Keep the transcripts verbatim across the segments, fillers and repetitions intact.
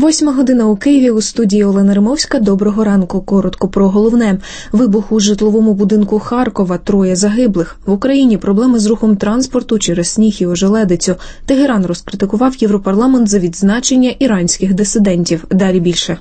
Восьма година у Києві, у студії Олена Римовська. Доброго ранку. Коротко про головне. Вибух у житловому будинку Харкова. Троє загиблих. В Україні проблеми з рухом транспорту через сніг і ожеледицю. Тегеран розкритикував Європарламент за відзначення іранських дисидентів. Далі більше.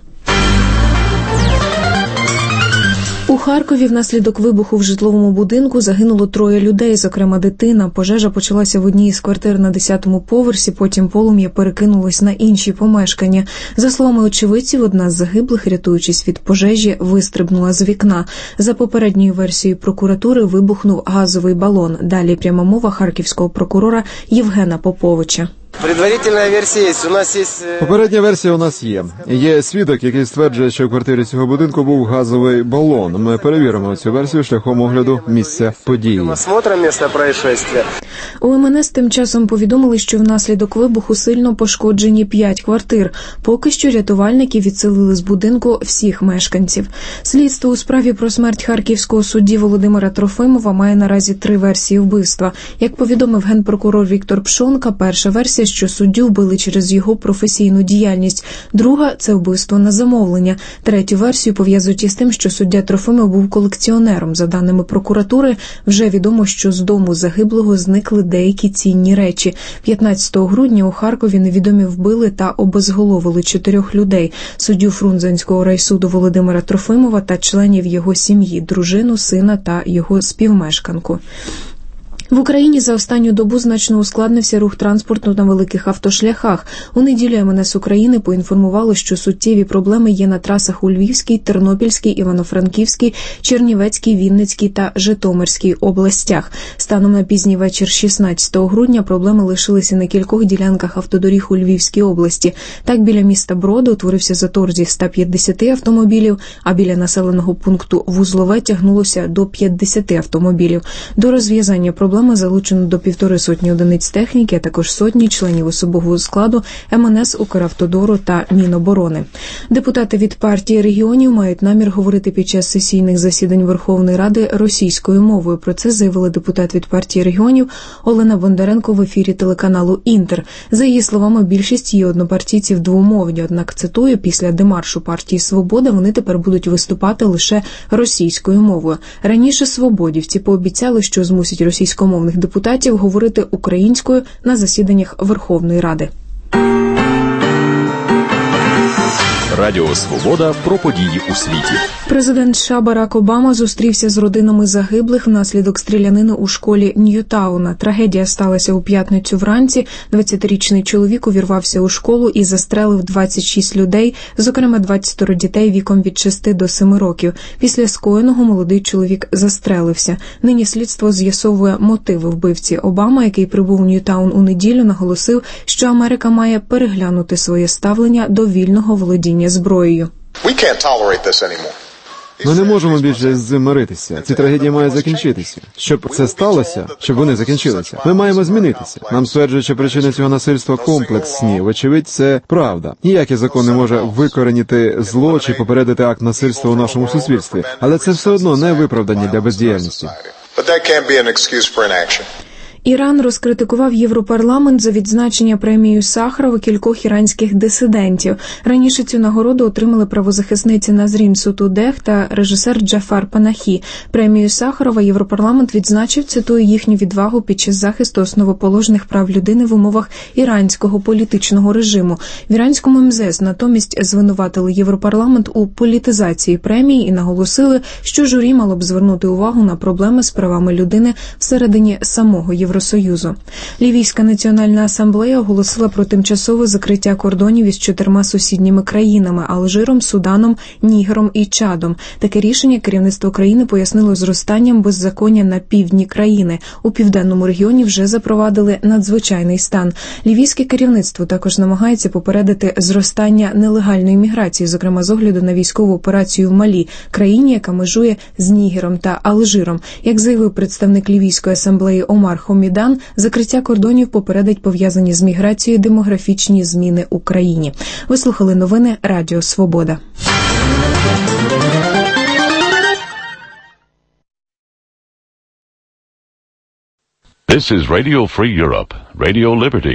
У Харкові внаслідок вибуху в житловому будинку загинуло троє людей, зокрема дитина. Пожежа почалася в одній із квартир на десятому поверсі, потім полум'я перекинулось на інші помешкання. За словами очевидців, одна з загиблих, рятуючись від пожежі, вистрибнула з вікна. За попередньою версією прокуратури, вибухнув газовий балон. Далі пряма мова харківського прокурора Євгена Поповича. Предварительна версія є. У нас є... Попередня версія у нас є. Є свідок, який стверджує, що в квартирі цього будинку був газовий балон. Ми перевіримо цю версію шляхом огляду місця події. Осмотрим місце происшествия. У ем ен ес тим часом повідомили, що внаслідок вибуху сильно пошкоджені п'ять квартир. Поки що рятувальники відселили з будинку всіх мешканців. Слідство у справі про смерть харківського судді Володимира Трофимова має наразі три версії вбивства. Як повідомив генпрокурор Віктор Пшонка, перша версія, що суддю вбили через його професійну діяльність. Друга – це вбивство на замовлення. Третю версію пов'язують із тим, що суддя Трофимов був колекціонером. За даними прокуратури, вже відомо, що з дому загиблого зникли деякі цінні речі. п'ятнадцятого грудня у Харкові невідомі вбили та обезголовили чотирьох людей. Суддю Фрунзенського райсуду Володимира Трофимова та членів його сім'ї, дружину, сина та його співмешканку. В Україні за останню добу значно ускладнився рух транспорту на великих автошляхах. У неділю ем ен ес України поінформувало, що суттєві проблеми є на трасах у Львівській, Тернопільській, Івано-Франківській, Чернівецькій, Вінницькій та Житомирській областях. Станом на пізній вечір шістнадцятого грудня проблеми лишилися на кількох ділянках автодоріг у Львівській області. Так, біля міста Броди утворився затор зі ста п'ятдесяти автомобілів, а біля населеного пункту Вузлове тягнулося до п'ятдесяти автомобілів. До розв'язання проблем залучено до півтори сотні одиниць техніки, а також сотні членів особового складу ем ен ес, Укравтодору та Міноборони. Депутати від партії регіонів мають намір говорити під час сесійних засідань Верховної Ради російською мовою. Про це заявила депутат від партії регіонів Олена Бондаренко в ефірі телеканалу «Інтер». За її словами, більшість її однопартійців двомовні, однак, цитую, після демаршу партії «Свобода» вони тепер будуть виступати лише російською мовою. Раніше свободівці пообіцяли, що змусять російськомовних депутатів говорити українською на засіданнях Верховної Ради. Радіо «Свобода» про події у світі. Президент США Барак Обама зустрівся з родинами загиблих внаслідок стрілянини у школі Ньютауна. Трагедія сталася у п'ятницю вранці. двадцятирічний чоловік увірвався у школу і застрелив двадцять шість людей, зокрема двадцять дітей віком від шести до семи років. Після скоєного молодий чоловік застрелився. Нині слідство з'ясовує мотиви вбивці. Обама, який прибув у Ньютаун у неділю, наголосив, що Америка має переглянути своє ставлення до вільного володіння зброєю. Ми не можемо більше з цим миритися. Ці трагедії мають закінчитися. Щоб це сталося, щоб вони закінчилися, ми маємо змінитися. Нам стверджують, що причини цього насильства комплексні. Вочевидь, це правда. Ніякий закон не може викоренити зло чи попередити акт насильства у нашому суспільстві. Але це все одно не виправдання для бездіяльності. Іран розкритикував Європарламент за відзначення премією Сахарова кількох іранських дисидентів. Раніше цю нагороду отримали правозахисниці Назрін Сотудех та режисер Джафар Панахі. Премію Сахарова Європарламент відзначив, цитую, їхню відвагу під час захисту основоположних прав людини в умовах іранського політичного режиму. В іранському ем зе ес натомість звинуватили Європарламент у політизації премії і наголосили, що журі мало б звернути увагу на проблеми з правами людини всередині самого Європарламенту. Євросоюзу. Лівійська національна асамблея оголосила про тимчасове закриття кордонів із чотирма сусідніми країнами – Алжиром, Суданом, Нігером і Чадом. Таке рішення керівництво країни пояснило зростанням беззаконня на півдні країни. У південному регіоні вже запровадили надзвичайний стан. Лівійське керівництво також намагається попередити зростання нелегальної міграції, зокрема з огляду на військову операцію в Малі, країні, яка межує з Нігером та Алжиром. Як заявив представник Лівійської асамблеї Омар Хомідян, закриття кордонів попередить пов'язані з міграцією демографічні зміни у країні. Ви слухали новини Радіо Свобода. This is Radio Free Europe, Radio Liberty.